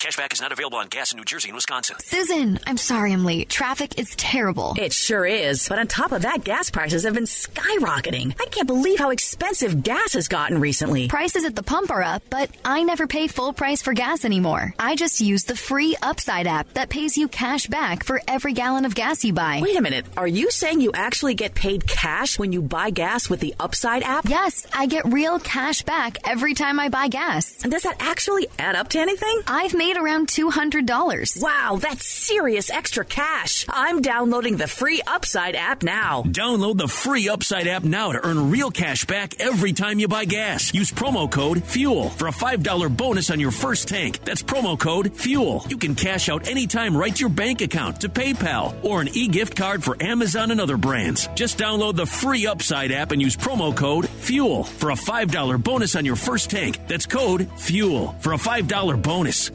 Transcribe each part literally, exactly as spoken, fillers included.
Cashback is not available on gas in New Jersey and Wisconsin. Susan, I'm sorry I'm late. Traffic is terrible. It sure is. But on top of that, gas prices have been skyrocketing. I can't believe how expensive gas has gotten recently. Prices at the pump are up, but I never pay full price for gas anymore. I just use the free Upside app that pays you cash back for every gallon of gas you buy. Wait a minute. Are you saying you actually get paid cash when you buy gas with the Upside app? Yes, I get real cash back every time I buy gas. And does that actually add up to anything? I've made around two hundred dollars. Wow, that's serious extra cash. I'm downloading the free Upside app now. Download the free Upside app now to earn real cash back every time you buy gas. Use promo code FUEL for a five dollars bonus on your first tank. That's promo code FUEL. You can cash out anytime right to your bank account, to PayPal, or an e-gift card for Amazon and other brands. Just download the free Upside app and use promo code FUEL for a five dollars bonus on your first tank. That's code FUEL for a five dollars bonus.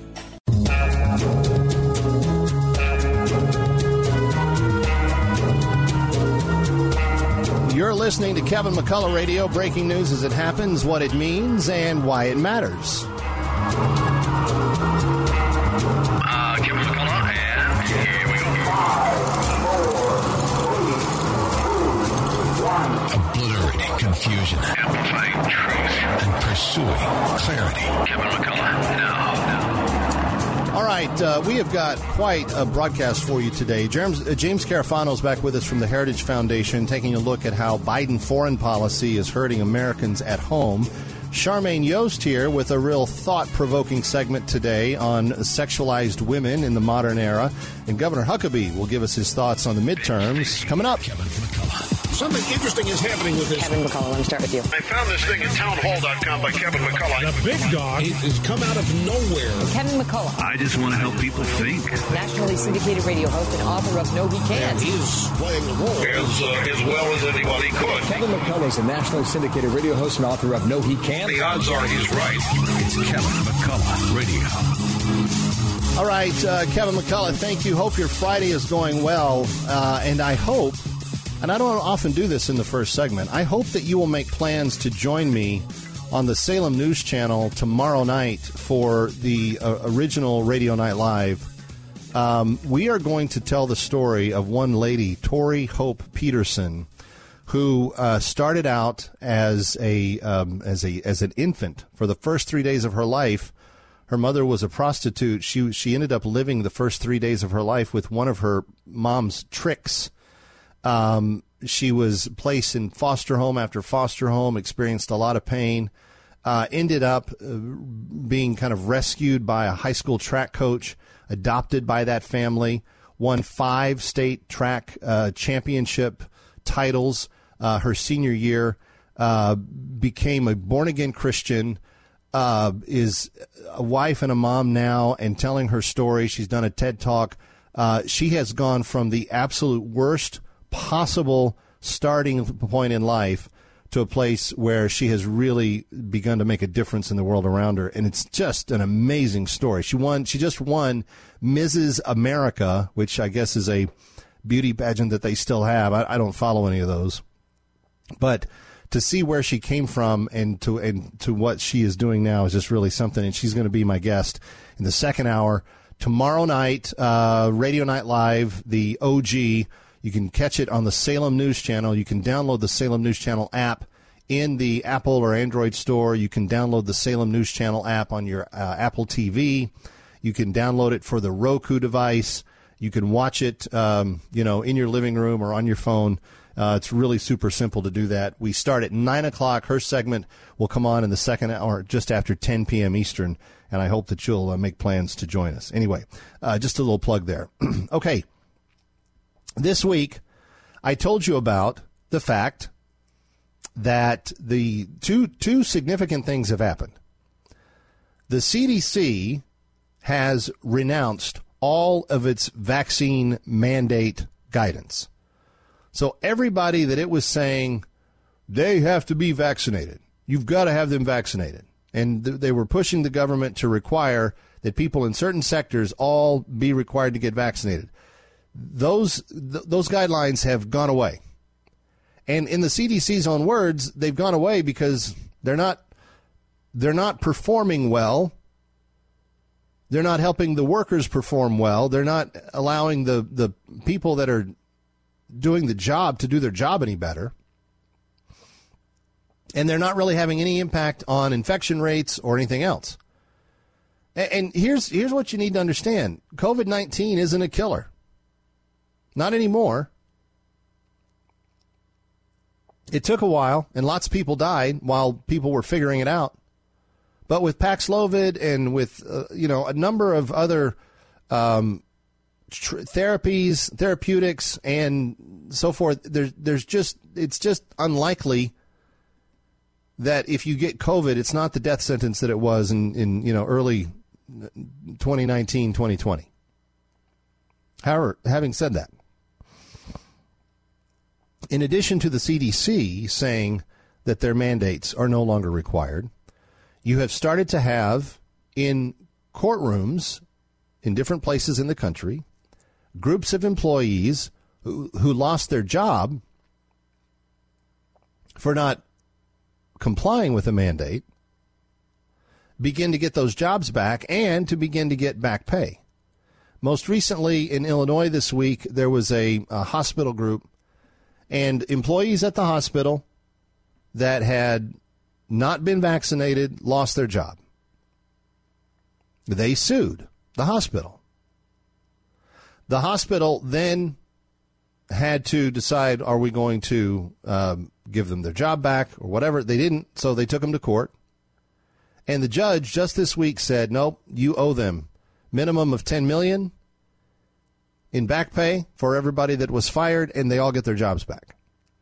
You're listening to Kevin McCullough Radio, breaking news as it happens, what it means, and why it matters. Uh, Kevin McCullough, and here we go. Obliterating confusion. Amplifying truth. And pursuing clarity. Kevin McCullough, now, now. All right, uh, we have got quite a broadcast for you today. James, uh, James Carafano is back with us from the Heritage Foundation, taking a look at how Biden foreign policy is hurting Americans at home. Charmaine Yost here with a real thought-provoking segment today on sexualized women in the modern era. And Governor Huckabee will give us his thoughts on the midterms. Coming up. Kevin McCullough. Something interesting is happening with this. Kevin McCullough, let me start with you. I found this thing at townhall dot com by Kevin McCullough. The big dog has come out of nowhere. Kevin McCullough. I just want to help people think. Nationally syndicated radio host and author of No He Can't. And he's playing the role. As, uh, as well as anybody could. Kevin McCullough is a nationally syndicated radio host and author of No He Can't. The odds are he's right. It's Kevin McCullough Radio. All right, uh, Kevin McCullough, thank you. Hope your Friday is going well. Uh, and I hope, and I don't often do this in the first segment, I hope that you will make plans to join me on the Salem News Channel tomorrow night for the uh, original Radio Night Live. Um, we are going to tell the story of one lady, Tori Hope Peterson, who uh, started out as a um, as a as an infant. For the first three days of her life, her mother was a prostitute. She she ended up living the first three days of her life with one of her mom's tricks. Um, she was placed in foster home after foster home, experienced a lot of pain, uh, ended up uh, being kind of rescued by a high school track coach, adopted by that family, won five state track uh, championship titles uh, her senior year, uh, became a born-again Christian, uh, is a wife and a mom now, and telling her story. She's done a TED Talk. Uh, she has gone from the absolute worst possible starting point in life to a place where she has really begun to make a difference in the world around her. And it's just an amazing story. She won, she just won Missus America, which I guess is a beauty pageant that they still have. I, I don't follow any of those. But to see where she came from and to and to what she is doing now is just really something. And she's going to be my guest in the second hour tomorrow night, uh, Radio Night Live, the O G. You can catch it on the Salem News Channel. You can download the Salem News Channel app in the Apple or Android store. You can download the Salem News Channel app on your uh, Apple T V. You can download it for the Roku device. You can watch it, um, you know, in your living room or on your phone. Uh, it's really super simple to do that. We start at nine o'clock. Her segment will come on in the second hour just after ten p.m. Eastern, and I hope that you'll uh, make plans to join us. Anyway, uh, just a little plug there. Okay. This week, I told you about the fact that the two two significant things have happened. The C D C has renounced all of its vaccine mandate guidance. So everybody that it was saying they have to be vaccinated, you've got to have them vaccinated, and th- they were pushing the government to require that people in certain sectors all be required to get vaccinated. Those th- those guidelines have gone away. And in the C D C's own words, they've gone away because they're not they're not performing well They're not helping the workers perform well. They're not allowing the, the people that are doing the job to do their job any better. And they're not really having any impact on infection rates or anything else. And, and here's here's what you need to understand. COVID nineteen isn't a killer. Not anymore. It took a while, and lots of people died while people were figuring it out. But with Paxlovid and with, uh, you know, a number of other um, tr- therapies, therapeutics, and so forth, there's, there's just, it's just unlikely that if you get COVID, it's not the death sentence that it was in, in you know, early twenty nineteen, twenty twenty. However, having said that, in addition to the C D C saying that their mandates are no longer required, you have started to have in courtrooms in different places in the country groups of employees who, who lost their job for not complying with a mandate begin to get those jobs back and to begin to get back pay. Most recently in Illinois this week, there was a, a hospital group and employees at the hospital that had not been vaccinated, lost their job. They sued the hospital. The hospital then had to decide, are we going to um, give them their job back or whatever? They didn't, so they took them to court. And the judge just this week said, nope, you owe them minimum of ten million dollars in back pay for everybody that was fired, and they all get their jobs back.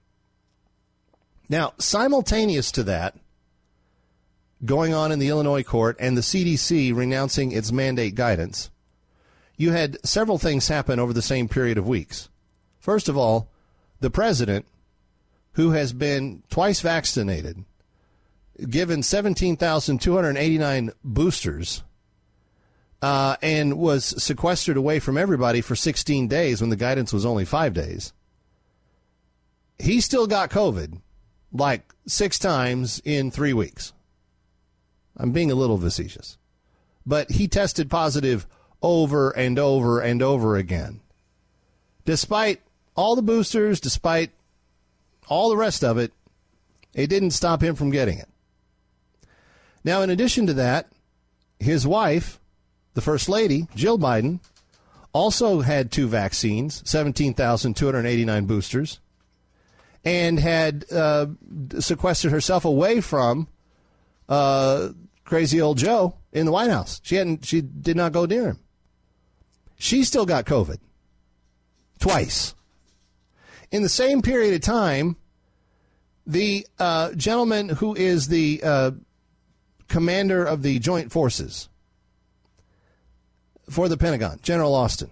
Now, simultaneous to that, going on in the Illinois court and the C D C renouncing its mandate guidance, you had several things happen over the same period of weeks. First of all, the president, who has been twice vaccinated, given seventeen thousand two hundred eighty-nine boosters, uh, and was sequestered away from everybody for sixteen days when the guidance was only five days, he still got COVID like six times in three weeks. I'm being a little facetious. But he tested positive over and over and over again. Despite all the boosters, despite all the rest of it, it didn't stop him from getting it. Now, in addition to that, his wife, the First Lady, Jill Biden, also had two vaccines, seventeen thousand two hundred eighty-nine boosters, and had uh, sequestered herself away from uh, crazy old Joe in the White House. She hadn't. She did not go near him. She still got COVID twice. In the same period of time, the uh, gentleman who is the uh, commander of the Joint Forces for the Pentagon, General Austin,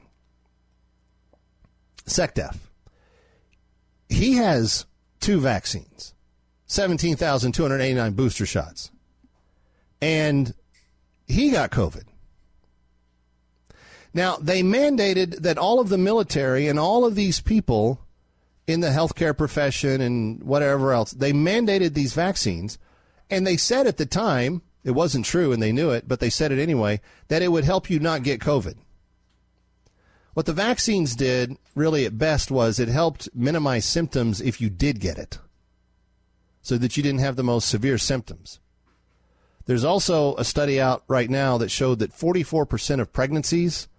SecDef, he has two vaccines, seventeen thousand two hundred eighty-nine booster shots, and he got COVID. Now, they mandated that all of the military and all of these people in the healthcare profession and whatever else, they mandated these vaccines, and they said at the time, it wasn't true and they knew it, but they said it anyway, that it would help you not get COVID. What the vaccines did, really at best, was it helped minimize symptoms if you did get it, so that you didn't have the most severe symptoms. There's also a study out right now that showed that forty-four percent of pregnancies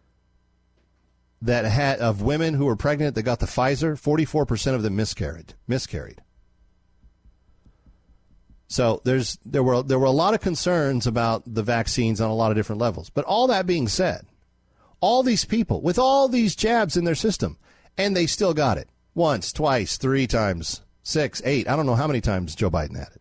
that had of women who were pregnant that got the Pfizer, forty-four percent of them miscarried. Miscarried. So there's there were there were a lot of concerns about the vaccines on a lot of different levels. But all that being said, all these people with all these jabs in their system, and they still got it once, twice, three times, six, eight. I don't know how many times Joe Biden had it.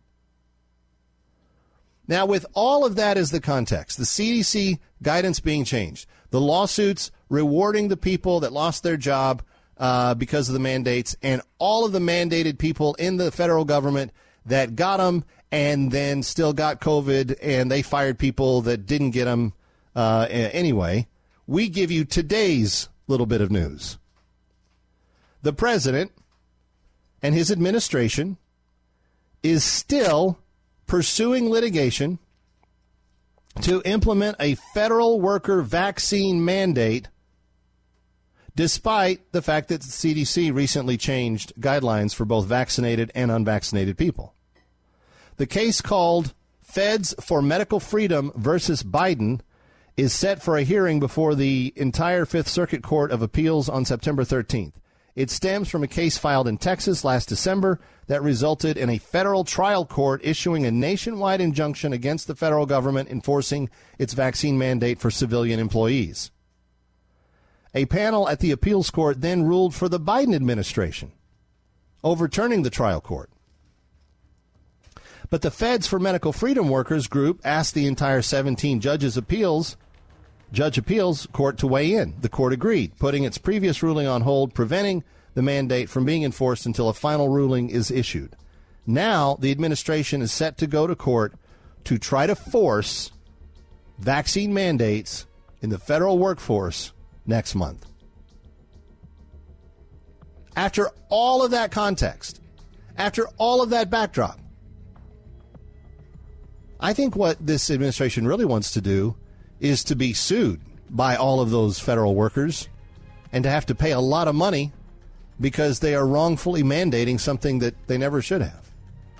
Now, with all of that as the context, the C D C guidance being changed, the lawsuits rewarding the people that lost their job uh, because of the mandates, and all of the mandated people in the federal government that got them and then still got COVID, and they fired people that didn't get them uh, anyway, we give you today's little bit of news. The president and his administration is still pursuing litigation to implement a federal worker vaccine mandate, despite the fact that the C D C recently changed guidelines for both vaccinated and unvaccinated people. The case, called Feds for Medical Freedom versus Biden, is set for a hearing before the entire Fifth Circuit Court of Appeals on September thirteenth. It stems from a case filed in Texas last December that resulted in a federal trial court issuing a nationwide injunction against the federal government enforcing its vaccine mandate for civilian employees. A panel at the appeals court then ruled for the Biden administration, overturning the trial court. But the Feds for Medical Freedom Workers group asked the entire seventeen judges appeals, judge appeals court to weigh in. The court agreed, putting its previous ruling on hold, preventing the mandate from being enforced until a final ruling is issued. Now, the administration is set to go to court to try to force vaccine mandates in the federal workforce next month. After all of that context, after all of that backdrop, I think what this administration really wants to do is to be sued by all of those federal workers and to have to pay a lot of money because they are wrongfully mandating something that they never should have.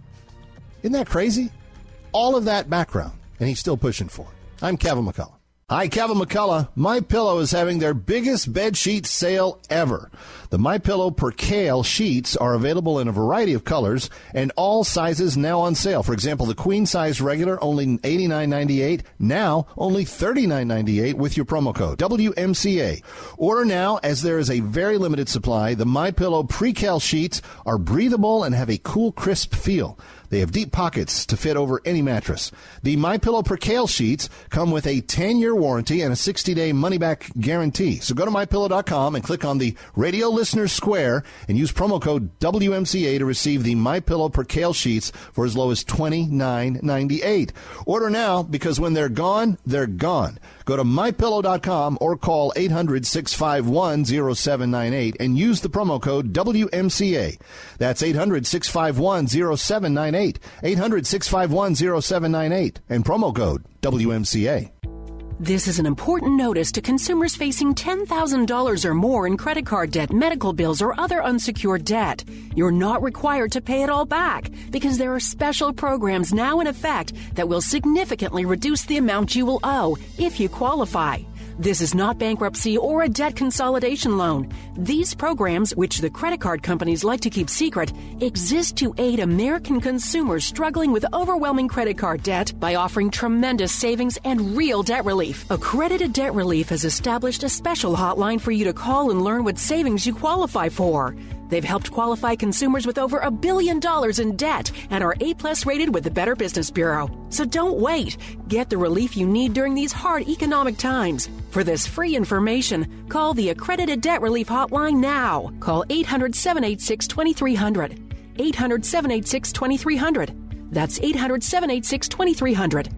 Isn't that crazy? All of that background, and he's still pushing for it. I'm Kevin McCullough. Hi, Kevin McCullough. MyPillow is having their biggest bed sheet sale ever. The MyPillow Percale sheets are available in a variety of colors and all sizes now on sale. For example, the queen size regular only eighty-nine ninety-eight, now only thirty-nine ninety-eight with your promo code W M C A. Order now as there is a very limited supply. The MyPillow Percale sheets are breathable and have a cool, crisp feel. They have deep pockets to fit over any mattress. The MyPillow Percale sheets come with a ten-year warranty and a sixty-day money-back guarantee. So go to my pillow dot com and click on the Radio Listener Square and use promo code W M C A to receive the MyPillow Percale sheets for as low as twenty-nine ninety-eight. Order now, because when they're gone, they're gone. Go to my pillow dot com or call eight hundred, six five one, zero seven nine eight and use the promo code W M C A. That's eight hundred, six five one, zero seven nine eight. eight hundred, six five one, zero seven nine eight and promo code W M C A. This is an important notice to consumers facing ten thousand dollars or more in credit card debt, medical bills, or other unsecured debt. You're not required to pay it all back because there are special programs now in effect that will significantly reduce the amount you will owe if you qualify. This is not bankruptcy or a debt consolidation loan. These programs, which the credit card companies like to keep secret, exist to aid American consumers struggling with overwhelming credit card debt by offering tremendous savings and real debt relief. Accredited Debt Relief has established a special hotline for you to call and learn what savings you qualify for. They've helped qualify consumers with over a billion dollars in debt and are A-plus rated with the Better Business Bureau. So don't wait. Get the relief you need during these hard economic times. For this free information, call the Accredited Debt Relief Hotline now. Call eight hundred, seven eight six, two three zero zero. eight hundred, seven eight six, two three zero zero. That's eight hundred, seven eight six, two three zero zero.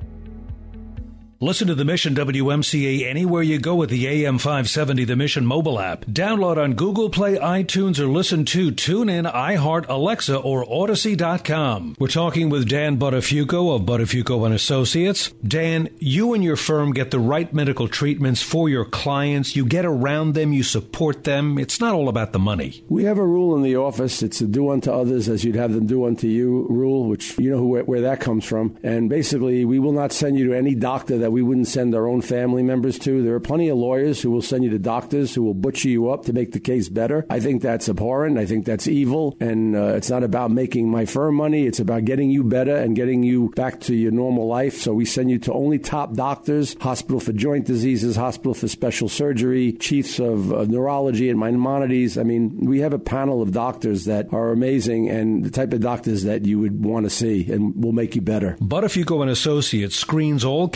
Listen to The Mission W M C A anywhere you go with the A M five seventy The Mission mobile app. Download on Google Play, iTunes, or listen to TuneIn, iHeart, Alexa, or Odyssey dot com. We're talking with Dan Buttafuoco of Buttafuoco and Associates. Dan, you and your firm get the right medical treatments for your clients. You get around them. You support them. It's not all about the money. We have a rule in the office. It's a do unto others as you'd have them do unto you rule, which you know who, where that comes from. And basically, we will not send you to any doctor that we wouldn't send our own family members to. There are plenty of lawyers who will send you to doctors who will butcher you up to make the case better. I think that's abhorrent. I think that's evil. And uh, it's not about making my firm money. It's about getting you better and getting you back to your normal life. So we send you to only top doctors, Hospital for Joint Diseases, Hospital for Special Surgery, chiefs of uh, neurology and Maimonides. I mean, we have a panel of doctors that are amazing and the type of doctors that you would want to see and will make you better. Buttafuoco and Associates screens all cases before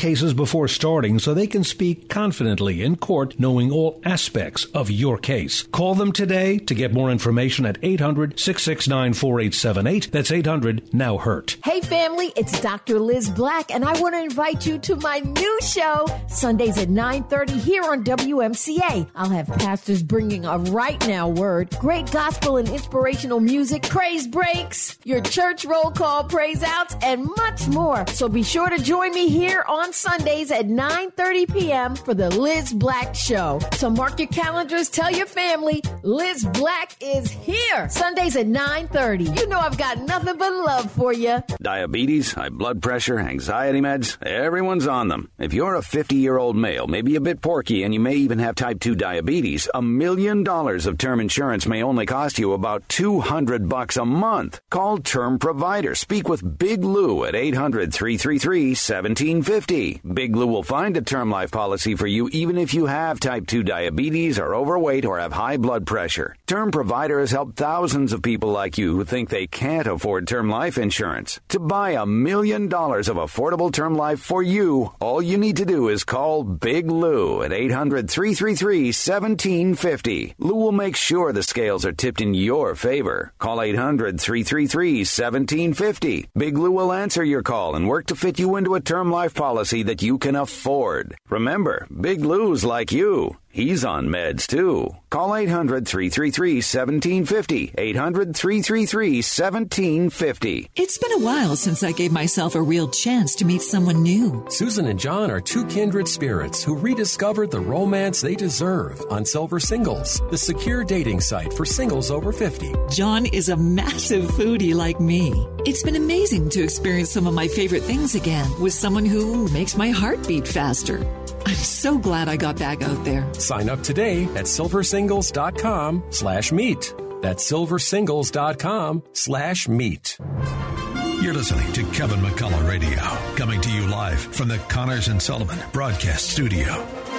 before starting so they can speak confidently in court, knowing all aspects of your case. Call them today to get more information at eight hundred, six six nine, four eight seven eight. That's eight hundred, now hurt. Hey family, it's Doctor Liz Black, and I want to invite you to my new show, Sundays at nine thirty here on W M C A. I'll have pastors bringing a right now word, great gospel and inspirational music, praise breaks, your church roll call praise outs, and much more. So be sure to join me here on Sundays at nine thirty p.m. for the Liz Black Show. So mark your calendars, tell your family, Liz Black is here. Sundays at nine thirty. You know I've got nothing but love for you. Diabetes, high blood pressure, anxiety meds, everyone's on them. If you're a fifty-year-old male, maybe a bit porky, and you may even have type two diabetes, a million dollars of term insurance may only cost you about two hundred bucks a month. Call Term Provider. Speak with Big Lou at eight hundred, three three three, one seven five zero. Big Lou will find a term life policy for you even if you have type two diabetes, are overweight, or have high blood pressure. Term Provider has helped thousands of people like you who think they can't afford term life insurance. To buy a million dollars of affordable term life for you, all you need to do is call Big Lou at eight hundred, three three three, one seven five zero. Lou will make sure the scales are tipped in your favor. Call eight hundred, three three three, one seven five zero. Big Lou will answer your call and work to fit you into a term life policy that you can afford. Remember, Big Lou's like you. He's on meds, too. Call eight hundred, three three three, one seven five zero. eight hundred, three three three, one seven five zero. It's been a while since I gave myself a real chance to meet someone new. Susan and John are two kindred spirits who rediscovered the romance they deserve on Silver Singles, the secure dating site for singles over fifty. John is a massive foodie like me. It's been amazing to experience some of my favorite things again with someone who makes my heart beat faster. I'm so glad I got back out there. Sign up today at silversingles.com slash meet. That's silversingles.com slash meet. You're listening to Kevin McCullough Radio, coming to you live from the Connors and Sullivan Broadcast Studio.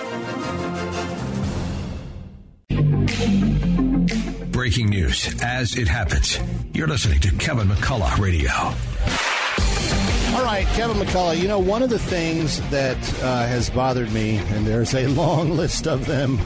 Breaking news as it happens. You're listening to Kevin McCullough Radio. All right, Kevin McCullough, you know, one of the things that uh, has bothered me, and there's a long list of them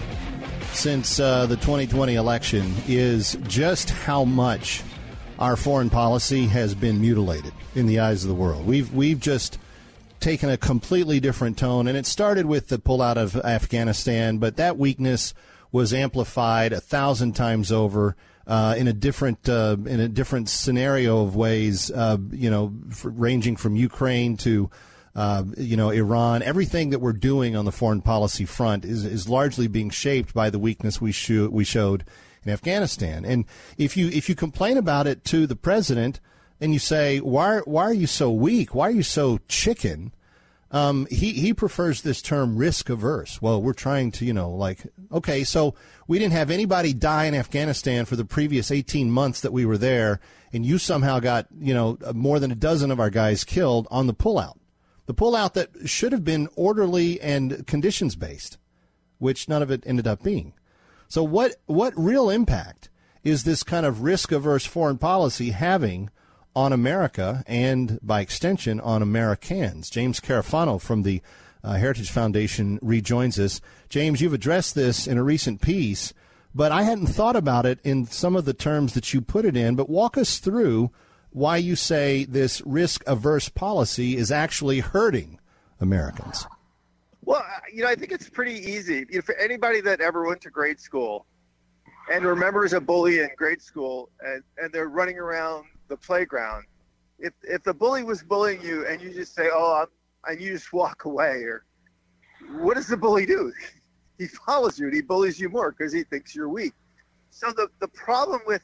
since uh, the twenty twenty election, is just how much our foreign policy has been mutilated in the eyes of the world. We've we've just taken a completely different tone, and it started with the pullout of Afghanistan, but that weakness was amplified a thousand times over. Uh, in a different uh, in a different scenario of ways, uh, you know, f- ranging from Ukraine to, uh, you know, Iran. Everything that we're doing on the foreign policy front is is largely being shaped by the weakness we sho- we showed in Afghanistan. And if you if you complain about it to the president and you say, why why are you so weak? Why are you so chicken? Um, he, he prefers this term risk averse. Well, we're trying to, you know, like, okay, so we didn't have anybody die in Afghanistan for the previous eighteen months that we were there, and you somehow got, you know, more than a dozen of our guys killed on the pullout. The pullout that should have been orderly and conditions-based, which none of it ended up being. So what what real impact is this kind of risk-averse foreign policy having on America and, by extension, on Americans? James Carafano from the uh, Heritage Foundation rejoins us. James, you've addressed this in a recent piece, but I hadn't thought about it in some of the terms that you put it in. But walk us through why you say this risk-averse policy is actually hurting Americans. Well, you know, I think it's pretty easy. You know, for anybody that ever went to grade school and remembers a bully in grade school, and, and they're running around the playground, if if the bully was bullying you and you just say, oh, I'm, and you just walk away, or what does the bully do? He follows you and he bullies you more because he thinks you're weak. So the, the problem with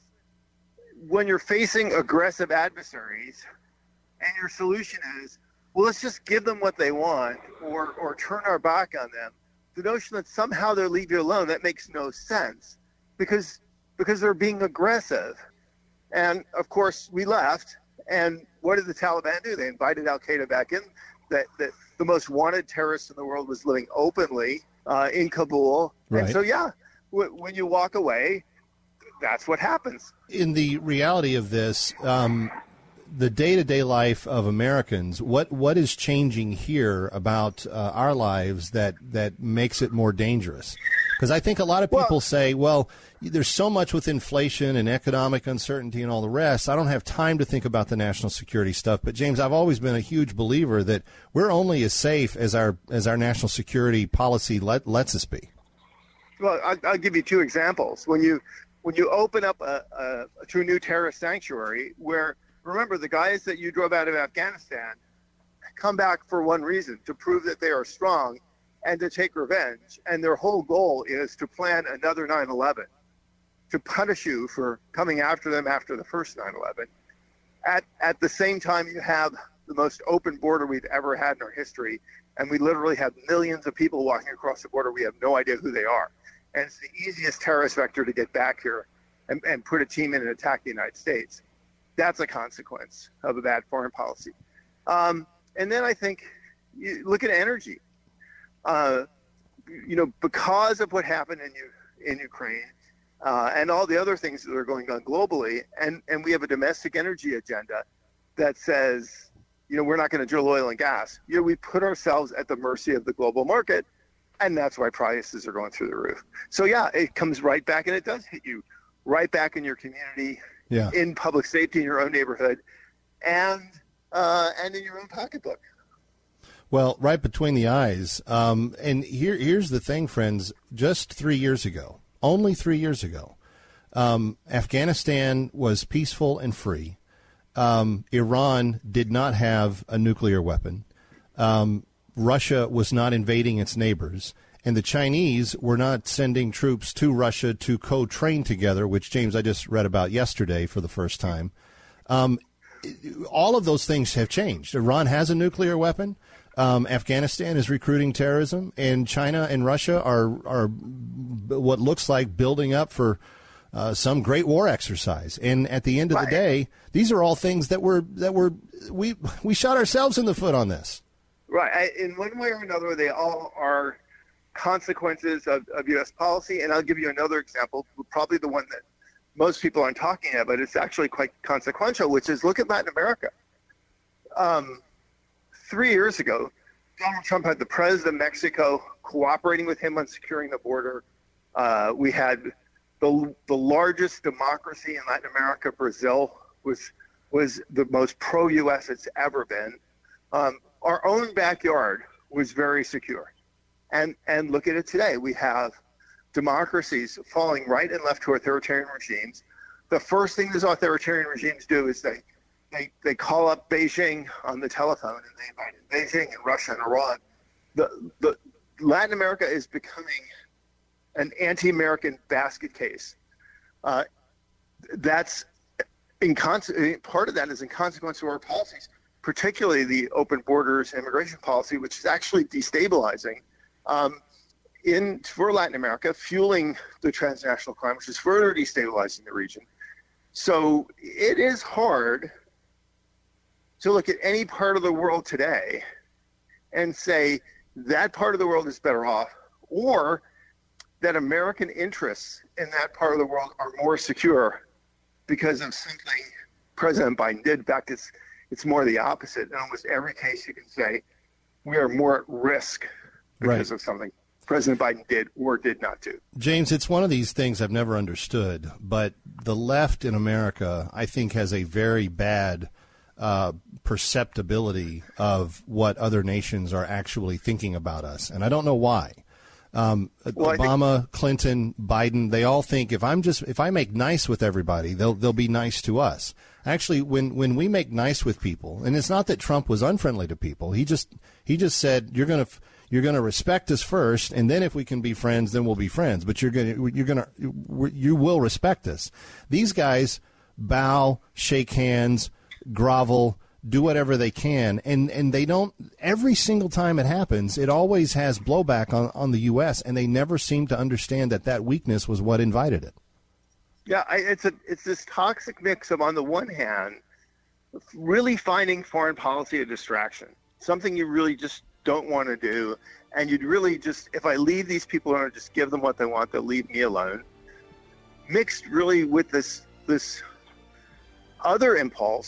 when you're facing aggressive adversaries and your solution is, well, let's just give them what they want or, or turn our back on them, the notion that somehow they'll leave you alone, that makes no sense because because they're being aggressive. And, of course, we left, and what did the Taliban do? They invited al-Qaeda back in. That, that the most wanted terrorist in the world was living openly uh, in Kabul. Right. And so, yeah, w- when you walk away, that's what happens. In the reality of this, um, the day-to-day life of Americans, what what is changing here about uh, our lives that, that makes it more dangerous? Because I think a lot of people well, say, well, there's so much with inflation and economic uncertainty and all the rest. I don't have time to think about the national security stuff. But, James, I've always been a huge believer that we're only as safe as our as our national security policy let, lets us be. Well, I'll, I'll give you two examples. When you when you open up a, a, to a new terrorist sanctuary where, remember, the guys that you drove out of Afghanistan come back for one reason, to prove that they are strong and to take revenge. And their whole goal is to plan another nine eleven, to punish you for coming after them after the first nine eleven. At, at the same time, you have the most open border we've ever had in our history. And we literally have millions of people walking across the border. We have no idea who they are. And it's the easiest terrorist vector to get back here and, and put a team in and attack the United States. That's a consequence of a bad foreign policy. Um, and then I think, you look at energy. Uh, you know, because of what happened in U- in Ukraine uh, and all the other things that are going on globally, and, and we have a domestic energy agenda that says, you know, we're not going to drill oil and gas. You know, we put ourselves at the mercy of the global market, and that's why prices are going through the roof. So, yeah, it comes right back, and it does hit you right back in your community, yeah. in public safety, in your own neighborhood, and uh, and in your own pocketbook. Well, right between the eyes. Um, and here, here's the thing, friends. Just three years ago, only three years ago, um, Afghanistan was peaceful and free. Um, Iran did not have a nuclear weapon. Um, Russia was not invading its neighbors. And the Chinese were not sending troops to Russia to co-train together, which, James, I just read about yesterday for the first time. Um, all of those things have changed. Iran has a nuclear weapon. Um, Afghanistan is recruiting terrorism, and China and Russia are are what looks like building up for uh, some great war exercise. And at the end of the day, these are all things that were that were we we shot ourselves in the foot on this. Right. I, in one way or another, they all are consequences of, of U S policy. And I'll give you another example, probably the one that most people aren't talking about, but it's actually quite consequential, which is look at Latin America. Um, Three years ago, Donald Trump had the president of Mexico cooperating with him on securing the border. Uh, we had the the largest democracy in Latin America. Brazil was was the most pro-U S it's ever been. Um, our own backyard was very secure, and and look at it today. We have democracies falling right and left to authoritarian regimes. The first thing these authoritarian regimes do is they They, they call up Beijing on the telephone, and they invite in Beijing and Russia and Iran. The, the Latin America is becoming an anti-American basket case. Uh, that's in con- part of that is in consequence of our policies, particularly the open borders immigration policy, which is actually destabilizing um, in for Latin America, fueling the transnational crime, which is further destabilizing the region. So it is hard to look at any part of the world today and say that part of the world is better off, or that American interests in that part of the world are more secure because of something President Biden did. In fact, it's, it's more the opposite. In almost every case, you can say we are more at risk because right. of something President Biden did or did not do. James, it's one of these things I've never understood, but the left in America, I think, has a very bad uh, perceptibility of what other nations are actually thinking about us. And I don't know why. Um, well, Obama, think- Clinton, Biden, they all think if I'm just if I make nice with everybody, they'll they'll be nice to us. Actually, when, when we make nice with people, and it's not that Trump was unfriendly to people, he just he just said you're gonna you're gonna respect us first, and then if we can be friends, then we'll be friends. But you're gonna you're gonna you will respect us. These guys bow, shake hands, grovel, do whatever they can, and, and they don't, every single time it happens, it always has blowback on, on the U S, and they never seem to understand that that weakness was what invited it. Yeah, I, it's a it's this toxic mix of, on the one hand, really finding foreign policy a distraction, something you really just don't want to do, and you'd really just, if I leave these people alone, just give them what they want, they'll leave me alone, mixed really with this this other impulse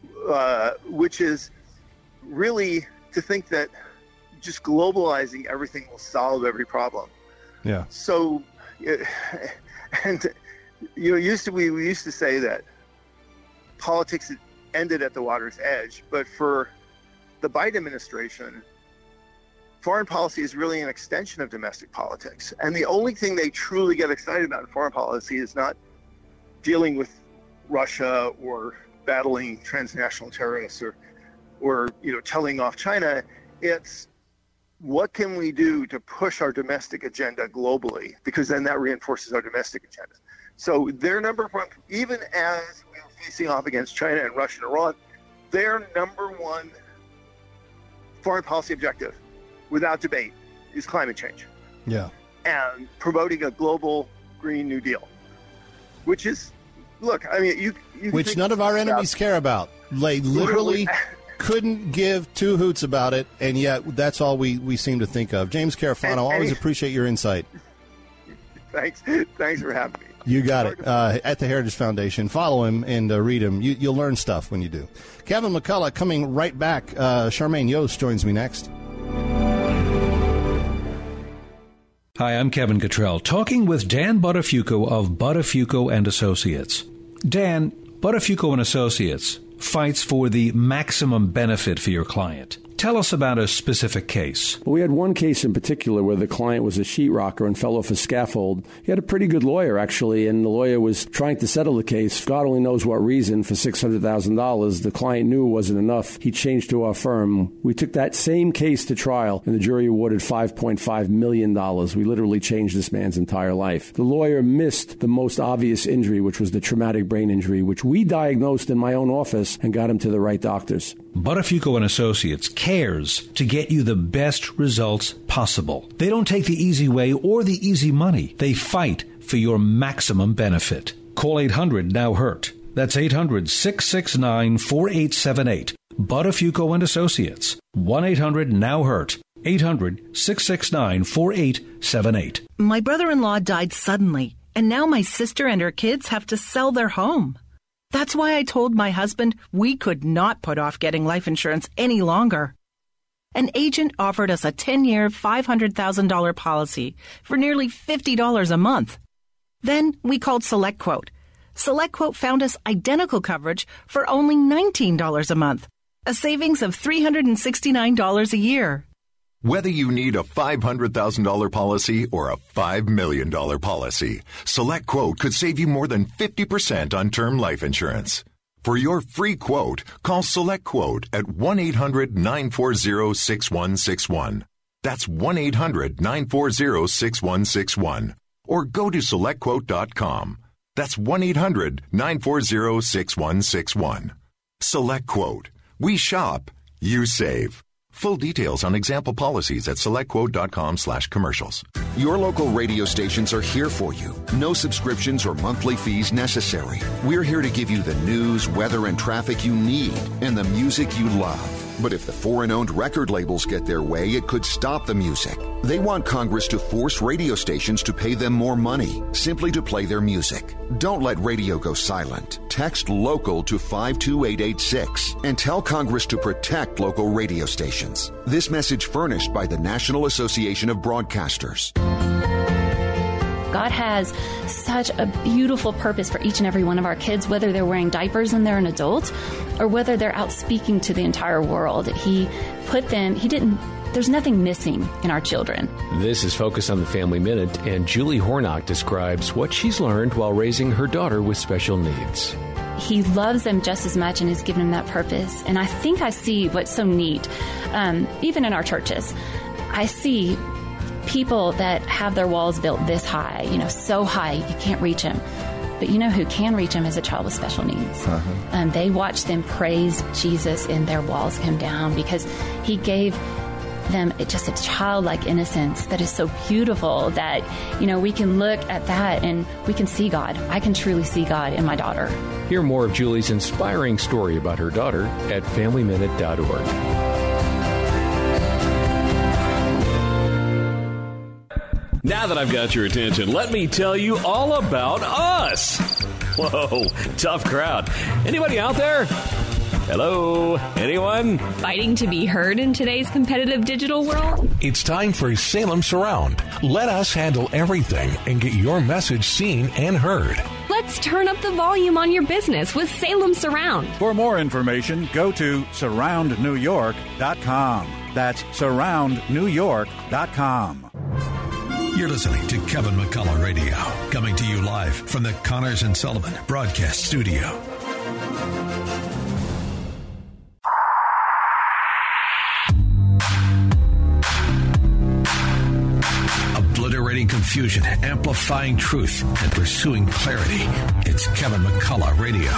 uh, which is really to think that just globalizing everything will solve every problem. Yeah. So, and you know, used to we, we used to say that politics ended at the water's edge, but for the Biden administration, foreign policy is really an extension of domestic politics. And the only thing they truly get excited about in foreign policy is not dealing with Russia or battling transnational terrorists or, or you know, telling off China. It's what can we do to push our domestic agenda globally, because then that reinforces our domestic agenda. So their number one, even as we are facing off against China and Russia and Iran, their number one foreign policy objective, without debate, is climate change. Yeah. And promoting a global Green New Deal, which is, look, I mean, you... you which none of our enemies care about. They literally couldn't give two hoots about it, and yet that's all we, we seem to think of. James Carafano, always appreciate your insight. Thanks. Thanks for having me. You got it. Uh, at the Heritage Foundation. Follow him and uh, read him. You, you'll learn stuff when you do. Kevin McCullough coming right back. Uh, Charmaine Yost joins me next. Hi, I'm Kevin Cottrell, talking with Dan Buttafuoco of Buttafuoco and Associates. Dan, Buttafuoco and Associates fights for the maximum benefit for your client. Tell us about a specific case. Well, we had one case in particular where the client was a sheetrocker and fell off a scaffold. He had a pretty good lawyer, actually, and the lawyer was trying to settle the case. God only knows what reason, for six hundred thousand dollars. The client knew it wasn't enough. He changed to our firm. We took that same case to trial, and the jury awarded five point five million dollars. We literally changed this man's entire life. The lawyer missed the most obvious injury, which was the traumatic brain injury, which we diagnosed in my own office and got him to the right doctors. Buttafuoco and Associates cares to get you the best results possible. They don't take the easy way or the easy money. They fight for your maximum benefit. Call eight hundred now hurt. That's eight hundred, six six nine, four eight seven eight. Buttafuoco and Associates. one eight hundred now hurt. eight hundred, six six nine, four eight seven eight. My brother-in-law died suddenly, and now my sister and her kids have to sell their home. That's why I told my husband we could not put off getting life insurance any longer. An agent offered us a ten-year, five hundred thousand dollars policy for nearly fifty dollars a month. Then we called SelectQuote. SelectQuote found us identical coverage for only nineteen dollars a month, a savings of three hundred sixty-nine dollars a year. Whether you need a five hundred thousand dollars policy or a five million dollars policy, SelectQuote could save you more than fifty percent on term life insurance. For your free quote, call SelectQuote at one eight hundred nine four zero six one six one. That's one eight hundred nine four zero six one six one. Or go to select quote dot com. That's one eight hundred nine four zero six one six one. SelectQuote. We shop, you save. Full details on example policies at selectquote.com slash commercials. Your local radio stations are here for you. No subscriptions or monthly fees necessary. We're here to give you the news, weather, and traffic you need and the music you love. But if the foreign-owned record labels get their way, it could stop the music. They want Congress to force radio stations to pay them more money simply to play their music. Don't let radio go silent. Text LOCAL to five two eight eight six and tell Congress to protect local radio stations. This message furnished by the National Association of Broadcasters. God has such a beautiful purpose for each and every one of our kids, whether they're wearing diapers and they're an adult or whether they're out speaking to the entire world. He put them, he didn't, there's nothing missing in our children. This is Focus on the Family Minute, and Julie Hornock describes what she's learned while raising her daughter with special needs. He loves them just as much and has given them that purpose. And I think I see what's so neat, um, even in our churches. I see people that have their walls built this high, you know, so high you can't reach them. But you know who can reach them is a child with special needs. Uh-huh. Um, they watch them praise Jesus and their walls come down because he gave them just a childlike innocence that is so beautiful that, you know, we can look at that and we can see God. I can truly see God in my daughter. Hear more of Julie's inspiring story about her daughter at family minute dot org. Now that I've got your attention, let me tell you all about us. Whoa, tough crowd. Anybody out there? Hello? Anyone? Fighting to be heard in today's competitive digital world? It's time for Salem Surround. Let us handle everything and get your message seen and heard. Let's turn up the volume on your business with Salem Surround. For more information, go to surround new york dot com. That's surround new york dot com. You're listening to Kevin McCullough Radio, coming to you live from the Connors and Sullivan Broadcast Studio. Obliterating confusion, amplifying truth, and pursuing clarity. It's Kevin McCullough Radio.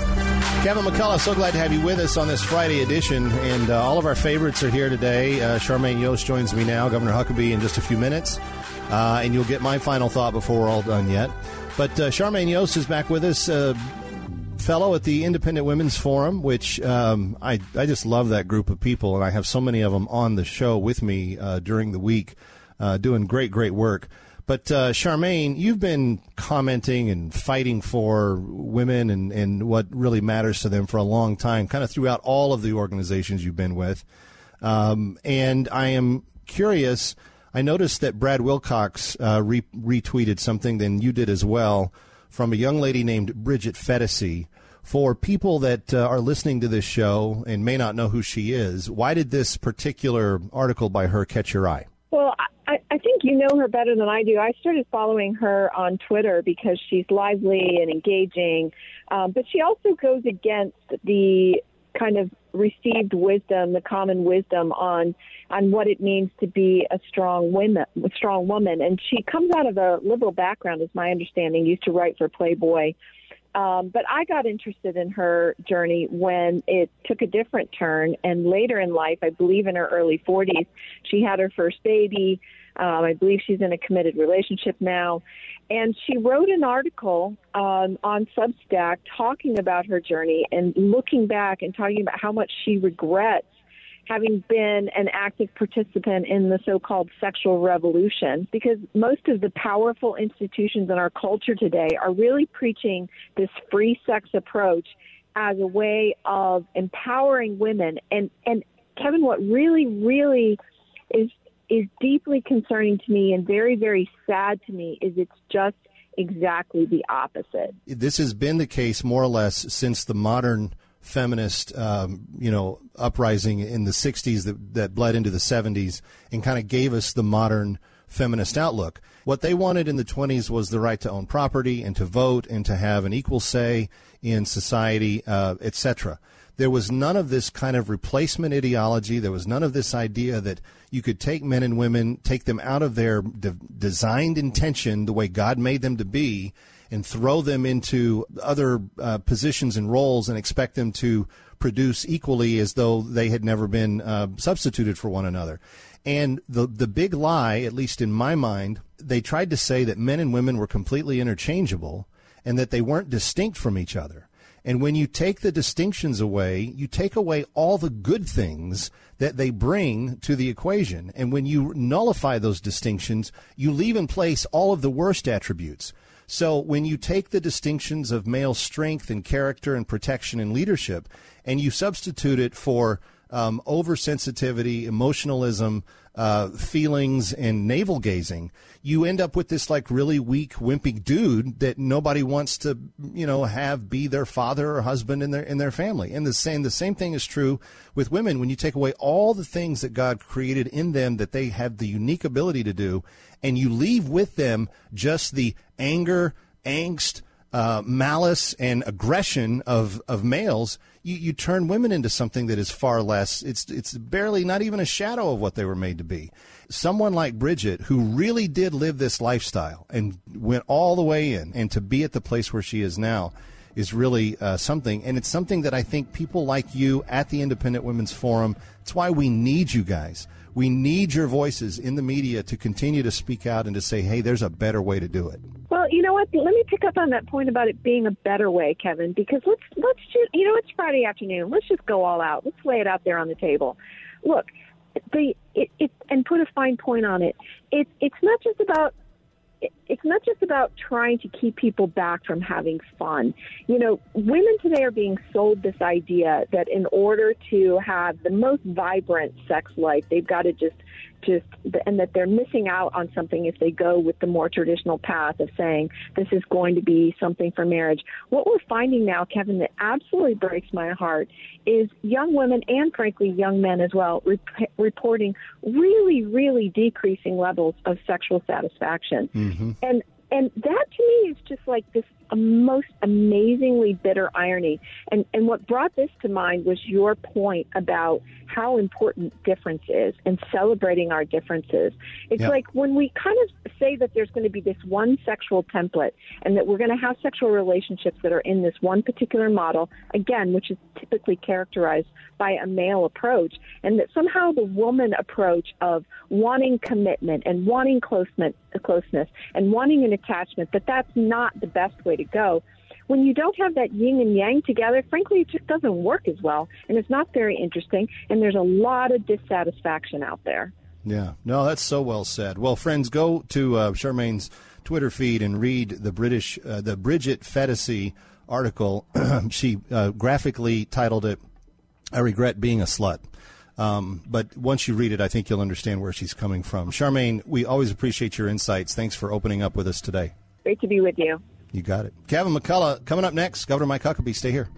Kevin McCullough, so glad to have you with us on this Friday edition. And uh, all of our favorites are here today. Uh, Charmaine Yost joins me now, Governor Huckabee in just a few minutes. Uh, and you'll get my final thought before we're all done yet. But uh, Charmaine Yost is back with us, uh, fellow at the Independent Women's Forum, which um, I, I just love that group of people. And I have so many of them on the show with me uh, during the week. Uh, doing great, great work. But, uh, Charmaine, you've been commenting and fighting for women and, and what really matters to them for a long time, kind of throughout all of the organizations you've been with. Um, and I am curious, I noticed that Brad Wilcox uh, re- retweeted something, then you did as well, from a young lady named Bridget Fetisi. For people that uh, are listening to this show and may not know who she is, why did this particular article by her catch your eye? Well, I, I think you know her better than I do. I started following her on Twitter because she's lively and engaging, um, but she also goes against the kind of received wisdom, the common wisdom on on what it means to be a strong woman. A strong woman, and she comes out of a liberal background, is my understanding. Used to write for Playboy. Um, but I got interested in her journey when it took a different turn. And later in life, I believe in her early forties, she had her first baby. Um, I believe she's in a committed relationship now. And she wrote an article um, on Substack talking about her journey and looking back and talking about how much she regrets having been an active participant in the so-called sexual revolution, because most of the powerful institutions in our culture today are really preaching this free sex approach as a way of empowering women. And, and Kevin, what really, really is is deeply concerning to me and very, very sad to me is it's just exactly the opposite. This has been the case more or less since the modern feminist, um, you know, uprising in the sixties that, that bled into the seventies and kind of gave us the modern feminist outlook. What they wanted in the twenties was the right to own property and to vote and to have an equal say in society, uh, et cetera. There was none of this kind of replacement ideology. There was none of this idea that you could take men and women, take them out of their de- designed intention, the way God made them to be, and throw them into other uh, positions and roles and expect them to produce equally as though they had never been uh, substituted for one another. And the the big lie, at least in my mind, they tried to say that men and women were completely interchangeable and that they weren't distinct from each other. And when you take the distinctions away, you take away all the good things that they bring to the equation. And when you nullify those distinctions, you leave in place all of the worst attributes. So when you take the distinctions of male strength and character and protection and leadership, and you substitute it for um, oversensitivity, emotionalism, uh, feelings, and navel gazing, you end up with this like really weak, wimpy dude that nobody wants to, you know, have be their father or husband in their in their family. And the same the same thing is true with women. When you take away all the things that God created in them that they have the unique ability to do, and you leave with them just the anger, angst, uh, malice, and aggression of, of males, you, you turn women into something that is far less. It's it's barely not even a shadow of what they were made to be. Someone like Bridget, who really did live this lifestyle and went all the way in, and to be at the place where she is now is really uh, something. And it's something that I think people like you at the Independent Women's Forum, it's why we need you guys. We need your voices in the media to continue to speak out and to say, hey, there's a better way to do it. Well, you know what? Let me pick up on that point about it being a better way, Kevin, because let's let's just, you know, it's Friday afternoon. Let's just go all out. Let's lay it out there on the table. Look, the it, it and put a fine point on it. It it's not just about it's not just about trying to keep people back from having fun. You know, women today are being sold this idea that in order to have the most vibrant sex life, they've got to just just and that they're missing out on something if they go with the more traditional path of saying this is going to be something for marriage. What we're finding now, Kevin, that absolutely breaks my heart is young women and, frankly, young men as well rep- reporting really, really decreasing levels of sexual satisfaction. Mm-hmm. And and that to me is just like this a most amazingly bitter irony. And and what brought this to mind was your point about how important difference is and celebrating our differences. It's yeah. like when we kind of say that there's going to be this one sexual template and that we're going to have sexual relationships that are in this one particular model, again, which is typically characterized by a male approach, and that somehow the woman approach of wanting commitment and wanting closeness, closeness and wanting an attachment, that that's not the best way to go. When you don't have that yin and yang together, frankly, it just doesn't work as well, and it's not very interesting, and there's a lot of dissatisfaction out there. Yeah, no, that's so well said. Well, friends, go to uh, Charmaine's Twitter feed and read the British, uh, the Bridget Phetasy article. She uh, graphically titled it, "I Regret Being a Slut." Um, but once you read it, I think you'll understand where she's coming from. Charmaine, we always appreciate your insights. Thanks for opening up with us today. Great to be with you. You got it. Kevin McCullough coming up next. Governor Mike Huckabee, stay here.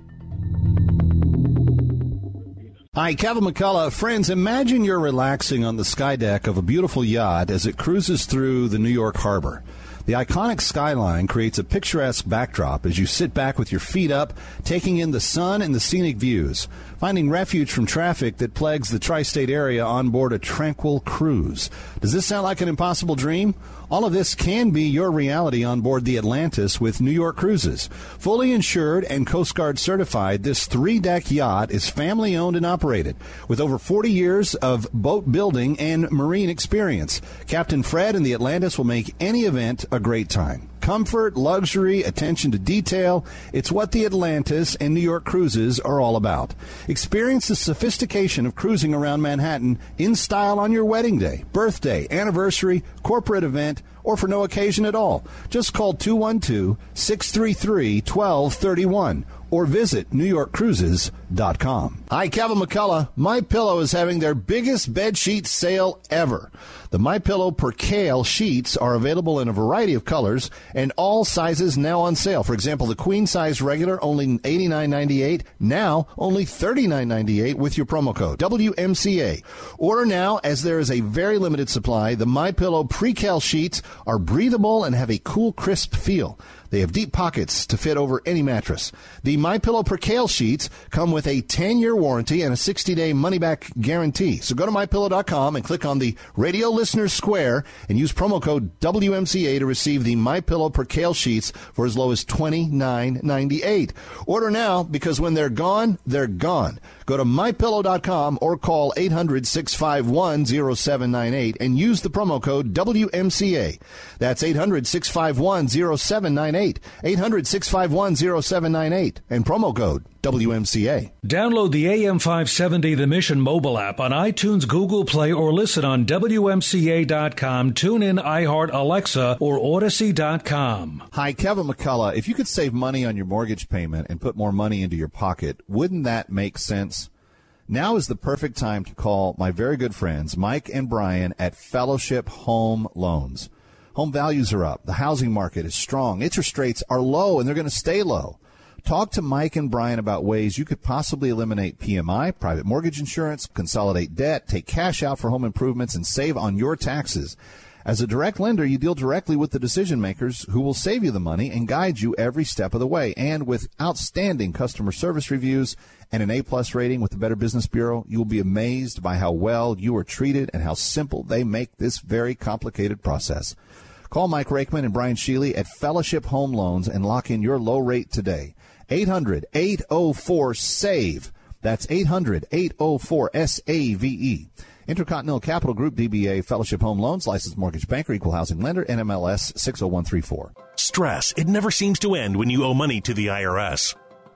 Hi, Kevin McCullough. Friends, imagine you're relaxing on the sky deck of a beautiful yacht as it cruises through the New York harbor. The iconic skyline creates a picturesque backdrop as you sit back with your feet up, taking in the sun and the scenic views, finding refuge from traffic that plagues the tri-state area on board a tranquil cruise. Does this sound like an impossible dream? All of this can be your reality on board the Atlantis with New York Cruises. Fully insured and Coast Guard certified, this three-deck yacht is family-owned and operated with over forty years of boat building and marine experience. Captain Fred and the Atlantis will make any event a great time. Comfort, luxury, attention to detail, it's what the Atlantis and New York Cruises are all about. Experience the sophistication of cruising around Manhattan in style on your wedding day, birthday, anniversary, corporate event, or for no occasion at all. Just call two one two, six three three, one two three one or visit new york cruises dot com. Hi, Kevin McCullough. MyPillow is having their biggest bed sheet sale ever. The MyPillow Percale sheets are available in a variety of colors and all sizes now on sale. For example, the queen size regular only eighty-nine ninety-eight, now only thirty-nine ninety-eight with your promo code W M C A. Order now as there is a very limited supply. The MyPillow Percale sheets are breathable and have a cool, crisp feel. They have deep pockets to fit over any mattress. The MyPillow Percale sheets come with a ten-year warranty and a sixty-day money-back guarantee. So go to my pillow dot com and click on the Radio Listeners Square and use promo code W M C A to receive the MyPillow Percale sheets for as low as twenty-nine ninety-eight. Order now because when they're gone, they're gone. Go to my pillow dot com or call eight hundred, six five one, zero seven nine eight and use the promo code W M C A. That's eight hundred, six five one, zero seven nine eight. eight hundred, six five one, zero seven nine eight and promo code W M C A. Download the A M five seventy The Mission mobile app on iTunes, Google Play, or listen on W M C A dot com, TuneIn, iHeart, Alexa, or Odyssey dot com. Hi, Kevin McCullough. If you could save money on your mortgage payment and put more money into your pocket, wouldn't that make sense? Now is the perfect time to call my very good friends, Mike and Brian at Fellowship Home Loans. Home values are up. The housing market is strong. Interest rates are low, and they're going to stay low. Talk to Mike and Brian about ways you could possibly eliminate P M I, private mortgage insurance, consolidate debt, take cash out for home improvements, and save on your taxes. As a direct lender, you deal directly with the decision makers who will save you the money and guide you every step of the way. And with outstanding customer service reviews and an A-plus rating with the Better Business Bureau, you will be amazed by how well you are treated and how simple they make this very complicated process. Call Mike Rakeman and Brian Sheely at Fellowship Home Loans and lock in your low rate today. eight hundred, eight oh four, S A V E. That's eight hundred, eight oh four, S A V E. Intercontinental Capital Group, D B A, Fellowship Home Loans, licensed mortgage banker, equal housing lender, N M L S six oh one three four. Stress. It never seems to end when you owe money to the I R S.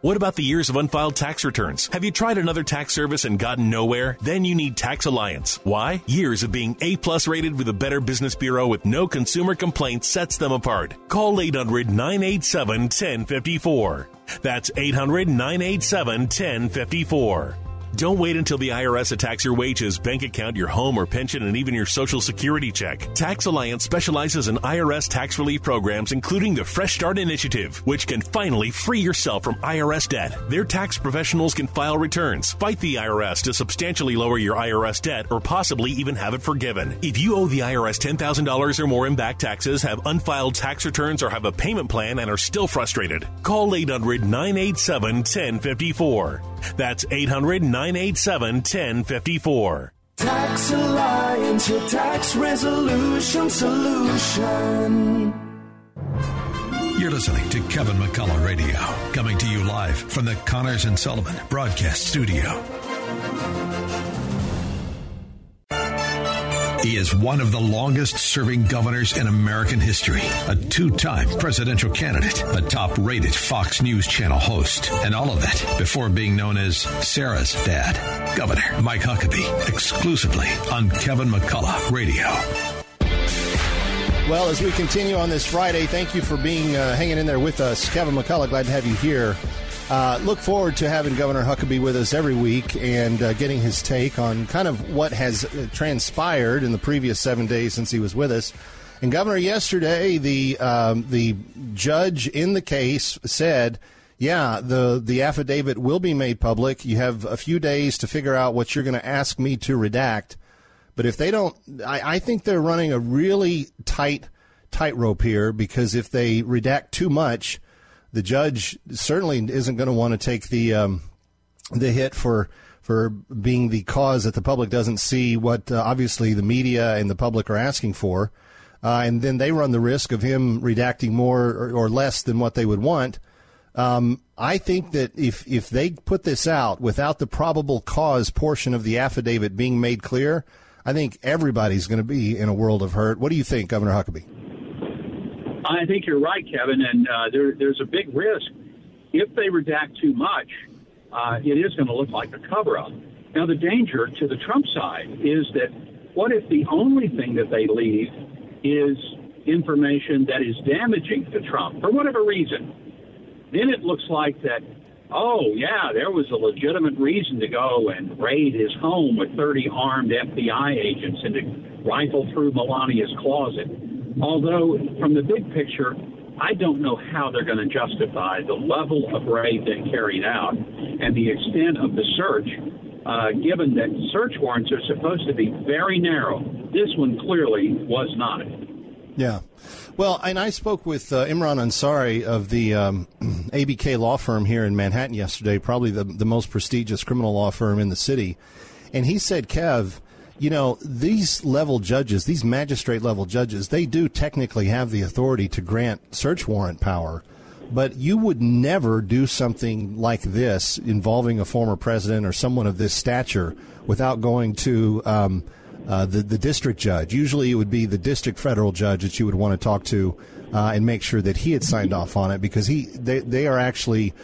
What about the years of unfiled tax returns? Have you tried another tax service and gotten nowhere? Then you need Tax Alliance. Why? Years of being A-plus rated with a Better Business Bureau with no consumer complaints sets them apart. Call eight hundred, nine eight seven, one zero five four. That's eight hundred, nine eight seven, one zero five four. Don't wait until the I R S attacks your wages, bank account, your home or pension, and even your Social Security check. Tax Alliance specializes in I R S tax relief programs, including the Fresh Start Initiative, which can finally free yourself from I R S debt. Their tax professionals can file returns, fight the I R S to substantially lower your I R S debt, or possibly even have it forgiven. If you owe the I R S ten thousand dollars or more in back taxes, have unfiled tax returns, or have a payment plan and are still frustrated, call eight hundred, nine eight seven, one zero five four. That's eight hundred, nine eight seven, one zero five four. Tax Alliance, your tax resolution solution. You're listening to Kevin McCullough Radio, coming to you live from the Connors and Sullivan Broadcast Studio. He is one of the longest-serving governors in American history, a two-time presidential candidate, a top-rated Fox News Channel host, and all of that before being known as Sarah's dad, Governor Mike Huckabee, exclusively on Kevin McCullough Radio. Well, as we continue on this Friday, thank you for being uh, hanging in there with us. Kevin McCullough, glad to have you here. Uh, look forward to having Governor Huckabee with us every week and uh, getting his take on kind of what has uh, transpired in the previous seven days since he was with us. And, Governor, yesterday the um, the judge in the case said, yeah, the, the affidavit will be made public. You have a few days to figure out what you're going to ask me to redact. But if they don't, I, I think they're running a really tight tightrope here, because if they redact too much, the judge certainly isn't going to want to take the um, the hit for for being the cause that the public doesn't see what uh, obviously the media and the public are asking for. Uh, and then they run the risk of him redacting more or, or less than what they would want. Um, I think that if, if they put this out without the probable cause portion of the affidavit being made clear, I think everybody's going to be in a world of hurt. What do you think, Governor Huckabee? I think you're right, Kevin, and uh, there, there's a big risk. If they redact too much, uh, it is going to look like a cover-up. Now, the danger to the Trump side is that what if the only thing that they leave is information that is damaging to Trump for whatever reason? Then it looks like that, oh, yeah, there was a legitimate reason to go and raid his home with thirty armed F B I agents and to rifle through Melania's closet. Although, from the big picture, I don't know how they're going to justify the level of raid they carried out and the extent of the search, uh, given that search warrants are supposed to be very narrow. This one clearly was not. Yeah. Well, and I spoke with uh, Imran Ansari of the um, A B K law firm here in Manhattan yesterday, probably the, the most prestigious criminal law firm in the city. And he said, Kev, you know, these level judges, these magistrate level judges, they do technically have the authority to grant search warrant power, but you would never do something like this involving a former president or someone of this stature without going to um, uh, the, the district judge. Usually it would be the district federal judge that you would want to talk to uh, and make sure that he had signed off on it, because he they, they are actually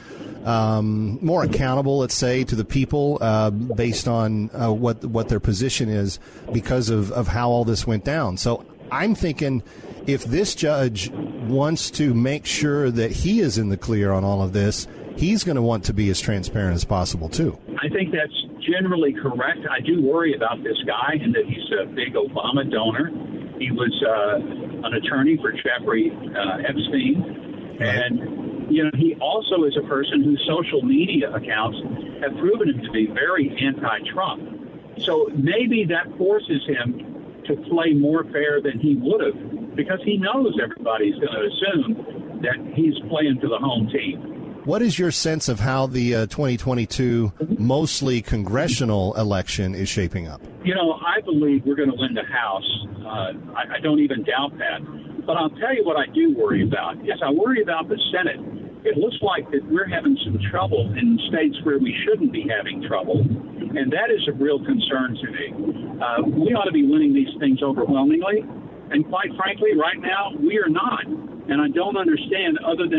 Um, more accountable, let's say, to the people uh, based on uh, what what their position is because of, of how all this went down. So I'm thinking if this judge wants to make sure that he is in the clear on all of this, he's going to want to be as transparent as possible, too. I think that's generally correct. I do worry about this guy and that he's a big Obama donor. He was uh, an attorney for Jeffrey uh, Epstein. Right. And you know, he also is a person whose social media accounts have proven him to be very anti-Trump. So maybe that forces him to play more fair than he would have, because he knows everybody's going to assume that he's playing for the home team. What is your sense of how the uh, twenty twenty-two mostly congressional election is shaping up? You know, I believe we're going to win the House. Uh, I, I don't even doubt that. But I'll tell you what I do worry about. Yes, I worry about the Senate. It looks like that we're having some trouble in states where we shouldn't be having trouble, and that is a real concern to me. Uh, we ought to be winning these things overwhelmingly, and quite frankly, right now, we are not. And I don't understand, other than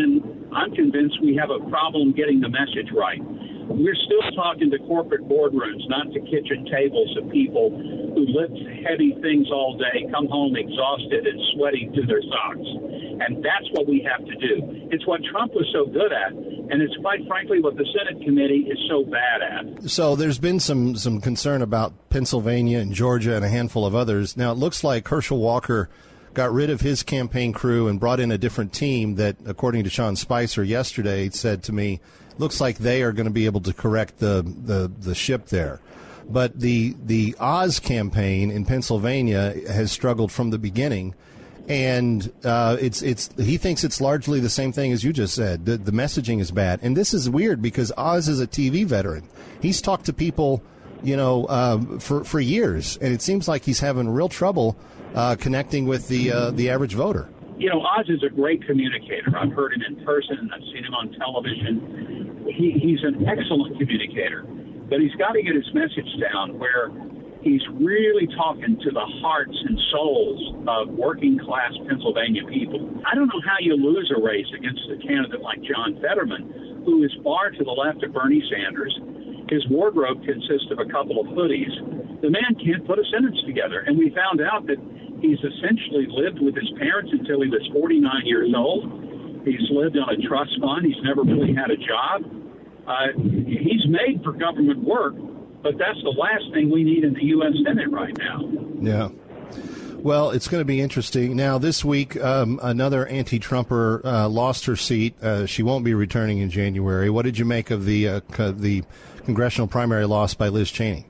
I'm convinced we have a problem getting the message right. We're still talking to corporate boardrooms, not to kitchen tables of people who lift heavy things all day, come home exhausted and sweaty to their socks. And that's what we have to do. It's what Trump was so good at, and it's quite frankly what the Senate committee is so bad at. So there's been some, some concern about Pennsylvania and Georgia and a handful of others. Now, it looks like Herschel Walker got rid of his campaign crew and brought in a different team that, according to Sean Spicer yesterday, said to me, looks like they are going to be able to correct the, the, the ship there. But the the Oz campaign in Pennsylvania has struggled from the beginning, and uh, it's it's he thinks it's largely the same thing as you just said. The, the messaging is bad, and this is weird because Oz is a T V veteran. He's talked to people, you know, uh, for for years, and it seems like he's having real trouble uh, connecting with the uh, the average voter. You know, Oz is a great communicator. I've heard him in person. I've seen him on television. He, he's an excellent communicator. But he's got to get his message down where he's really talking to the hearts and souls of working-class Pennsylvania people. I don't know how you lose a race against a candidate like John Fetterman, who is far to the left of Bernie Sanders. His wardrobe consists of a couple of hoodies. The man can't put a sentence together. And we found out that he's essentially lived with his parents until he was forty-nine years old. He's lived on a trust fund. He's never really had a job. Uh, he's made for government work, but that's the last thing we need in the U S Senate right now. Yeah. Well, it's going to be interesting. Now, this week, um, another anti-Trumper uh, lost her seat. Uh, she won't be returning in January. What did you make of the uh, co- the congressional primary loss by Liz Cheney?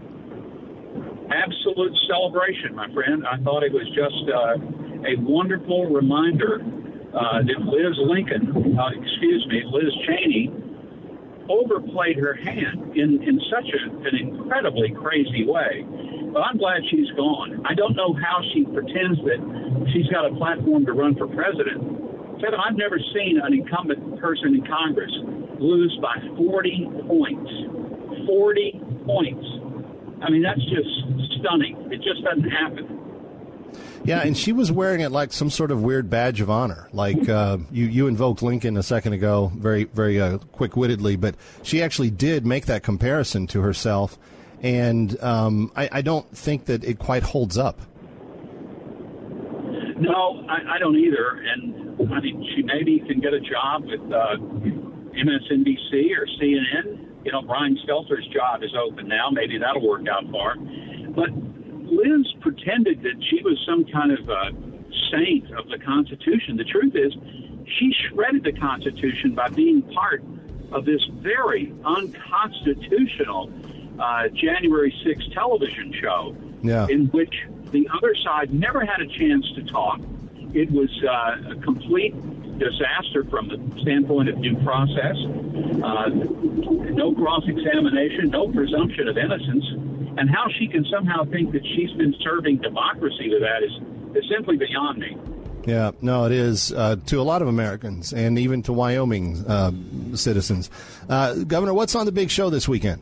Absolute celebration, my friend. I thought it was just uh, a wonderful reminder uh, that Liz Lincoln, uh, excuse me, Liz Cheney, overplayed her hand in, in such a, an incredibly crazy way. But I'm glad she's gone. I don't know how she pretends that she's got a platform to run for president. Kevin, I've never seen an incumbent person in Congress lose by forty points. forty points. I mean, that's just stunning. It just doesn't happen. Yeah, and she was wearing it like some sort of weird badge of honor. Like uh, you, you invoked Lincoln a second ago very, very uh, quick-wittedly, but she actually did make that comparison to herself, and um, I, I don't think that it quite holds up. No, I, I don't either. And, I mean, she maybe can get a job with uh, M S N B C or C N N. You know, Brian Stelter's job is open now. Maybe that'll work out for her. But Liz pretended that she was some kind of uh, saint of the Constitution. The truth is, she shredded the Constitution by being part of this very unconstitutional uh, January sixth television show, yeah. in which the other side never had a chance to talk. It was uh, a complete disaster from the standpoint of due process. Uh, no cross-examination, no presumption of innocence. And how she can somehow think that she's been serving democracy with that is, is simply beyond me. Yeah, no, it is uh, to a lot of Americans and even to Wyoming uh, citizens. Uh, Governor, what's on the big show this weekend?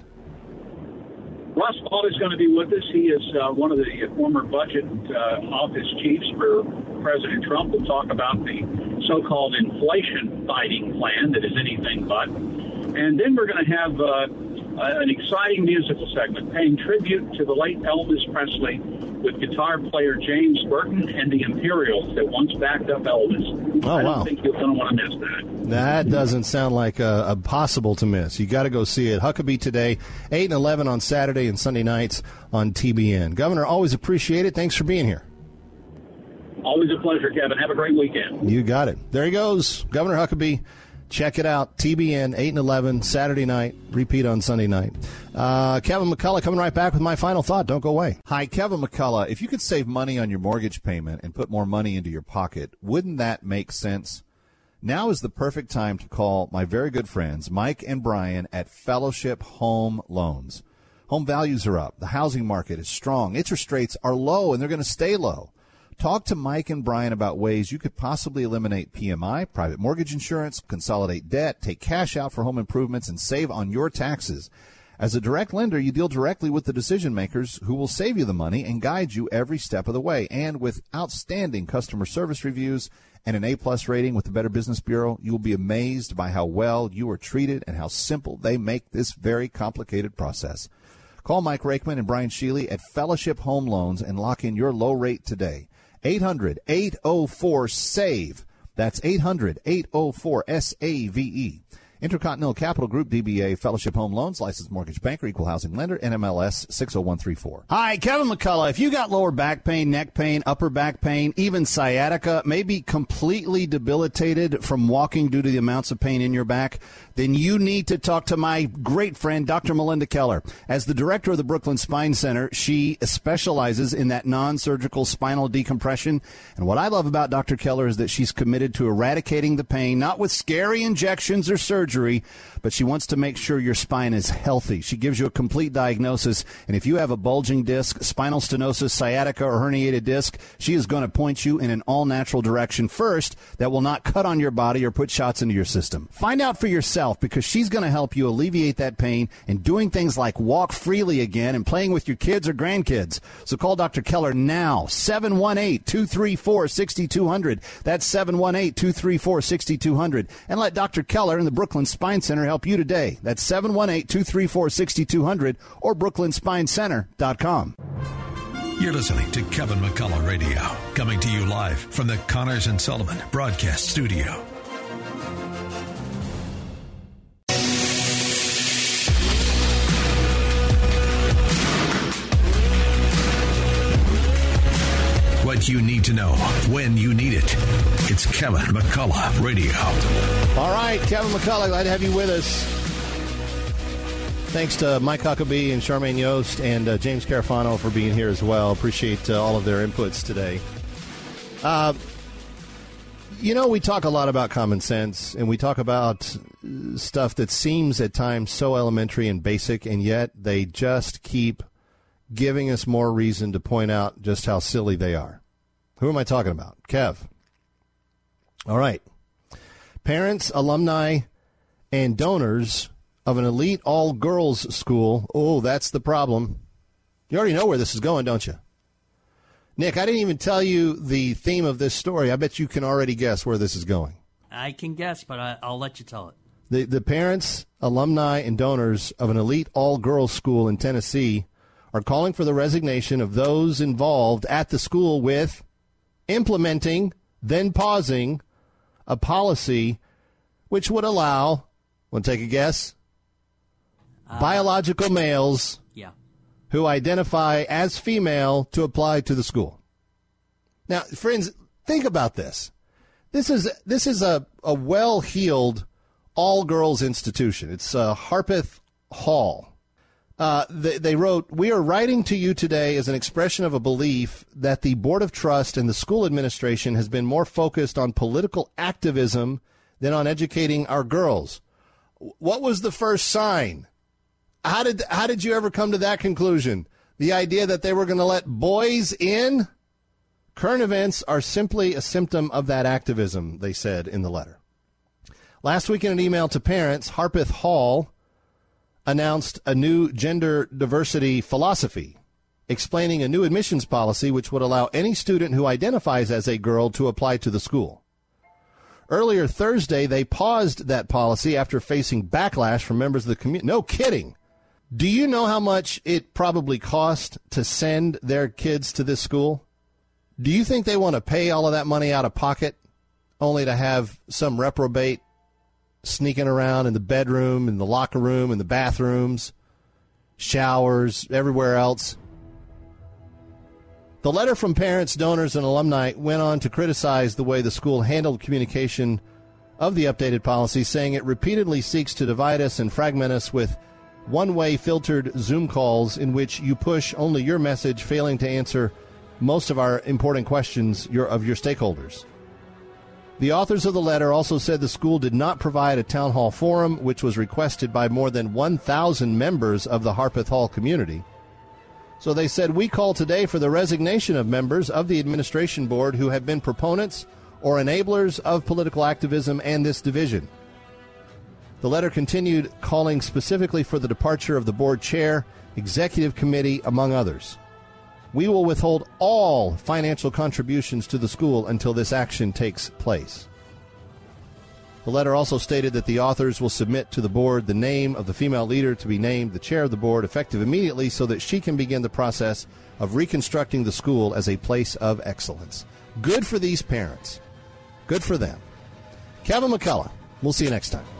Russ Vought is going to be with us. He is uh, one of the former budget uh, office chiefs for President Trump. We'll talk about the so-called inflation fighting plan that is anything but. And then we're going to have uh, an exciting musical segment paying tribute to the late Elvis Presley with guitar player James Burton and the Imperials that once backed up Elvis. Oh, I don't wow. think you're going to want to miss that. That doesn't sound like a, a possible to miss. You got to go see it. Huckabee today, eight and eleven on Saturday and Sunday nights on T B N. Governor, always appreciate it. Thanks for being here. Always a pleasure, Kevin. Have a great weekend. You got it. There he goes, Governor Huckabee. Check it out. T B N, eight and eleven, Saturday night, repeat on Sunday night. Uh, Kevin McCullough coming right back with my final thought. Don't go away. Hi, Kevin McCullough. If you could save money on your mortgage payment and put more money into your pocket, wouldn't that make sense? Now is the perfect time to call my very good friends, Mike and Brian at Fellowship Home Loans. Home values are up. The housing market is strong. Interest rates are low, and they're going to stay low. Talk to Mike and Brian about ways you could possibly eliminate P M I, private mortgage insurance, consolidate debt, take cash out for home improvements, and save on your taxes. As a direct lender, you deal directly with the decision makers who will save you the money and guide you every step of the way. And with outstanding customer service reviews and an A-plus rating with the Better Business Bureau, you will be amazed by how well you are treated and how simple they make this very complicated process. Call Mike Rakeman and Brian Sheely at Fellowship Home Loans and lock in your low rate today. eight hundred, eight oh four, S A V E. That's eight hundred, eight oh four, S A V E. Intercontinental Capital Group, D B A, Fellowship Home Loans, licensed mortgage banker, equal housing lender, N M L S six oh one three four. Hi, Kevin McCullough. If you got lower back pain, neck pain, upper back pain, even sciatica, maybe completely debilitated from walking due to the amounts of pain in your back, then you need to talk to my great friend, Doctor Melinda Keller. As the director of the Brooklyn Spine Center, she specializes in that non-surgical spinal decompression. And what I love about Doctor Keller is that she's committed to eradicating the pain, not with scary injections or surgery, but she wants to make sure your spine is healthy. She gives you a complete diagnosis, and if you have a bulging disc, spinal stenosis, sciatica, or herniated disc, she is going to point you in an all-natural direction first that will not cut on your body or put shots into your system. Find out for yourself, because she's going to help you alleviate that pain and doing things like walk freely again and playing with your kids or grandkids. So call Doctor Keller now, seven one eight, two three four, six two zero zero. That's seven one eight, two three four, six two zero zero. And let Doctor Keller in the Brooklyn Spine Center help you today. That's seven one eight, two three four, six two zero zero or brooklyn spine center dot com. You're listening to Kevin McCullough Radio, coming to you live from the Connors and Sullivan Broadcast Studio. What you need to know when you need it. It's Kevin McCullough Radio. All right, Kevin McCullough, glad to have you with us. Thanks to Mike Huckabee and Charmaine Yost and uh, James Carafano for being here as well. Appreciate uh, all of their inputs today. Uh, you know, we talk a lot about common sense, and we talk about stuff that seems at times so elementary and basic, and yet they just keep giving us more reason to point out just how silly they are. Who am I talking about? Kev. All right. Parents, alumni, and donors of an elite all-girls school. Oh, that's the problem. You already know where this is going, don't you? Nick, I didn't even tell you the theme of this story. I bet you can already guess where this is going. I can guess, but I, I'll let you tell it. The, the parents, alumni, and donors of an elite all-girls school in Tennessee are calling for the resignation of those involved at the school with implementing, then pausing, a policy which would allow, want to take a guess? Uh, biological males yeah. who identify as female to apply to the school. Now, friends, think about this. This is this is a, a well-heeled all-girls institution. It's uh, Harpeth Hall. Uh, they, they wrote, "We are writing to you today as an expression of a belief that the Board of Trust and the school administration has been more focused on political activism than on educating our girls." What was the first sign? How did how did you ever come to that conclusion? The idea that they were going to let boys in? Current events are simply a symptom of that activism, they said in the letter. Last week in an email to parents, Harpeth Hall announced a new gender diversity philosophy, explaining a new admissions policy which would allow any student who identifies as a girl to apply to the school. Earlier Thursday, they paused that policy after facing backlash from members of the community. No kidding. Do you know how much it probably cost to send their kids to this school? Do you think they want to pay all of that money out of pocket only to have some reprobate sneaking around in the bedroom, in the locker room, in the bathrooms, showers, everywhere else? The letter from parents, donors, and alumni went on to criticize the way the school handled communication of the updated policy, saying it repeatedly seeks to divide us and fragment us with one-way filtered Zoom calls in which you push only your message, failing to answer most of our important questions your, of your stakeholders. The authors of the letter also said the school did not provide a town hall forum, which was requested by more than one thousand members of the Harpeth Hall community. So they said, "We call today for the resignation of members of the administration board who have been proponents or enablers of political activism and this division." The letter continued, calling specifically for the departure of the board chair, executive committee, among others. We will withhold all financial contributions to the school until this action takes place. The letter also stated that the authors will submit to the board the name of the female leader to be named the chair of the board effective immediately so that she can begin the process of reconstructing the school as a place of excellence. Good for these parents. Good for them. Kevin McCullough. We'll see you next time.